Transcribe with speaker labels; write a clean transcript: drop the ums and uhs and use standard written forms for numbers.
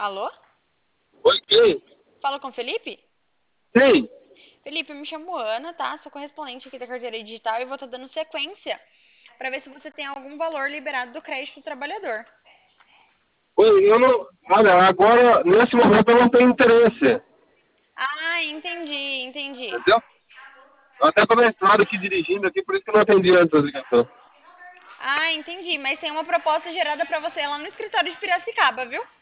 Speaker 1: Alô?
Speaker 2: Oi, quem?
Speaker 1: Fala com o Felipe?
Speaker 2: Quem?
Speaker 1: Felipe, eu me chamo Ana, tá? Sou correspondente aqui da carteira digital e vou estar dando sequência para ver se você tem algum valor liberado do crédito do trabalhador.
Speaker 2: Oi, eu não. Olha, agora, nesse momento, eu não tenho interesse.
Speaker 1: Ah, entendi.
Speaker 2: Entendeu? Eu até tô na estrada aqui dirigindo aqui, por isso que eu não atendi antes a ligação.
Speaker 1: Ah, entendi. Mas tem uma proposta gerada para você lá no escritório de Piracicaba, viu?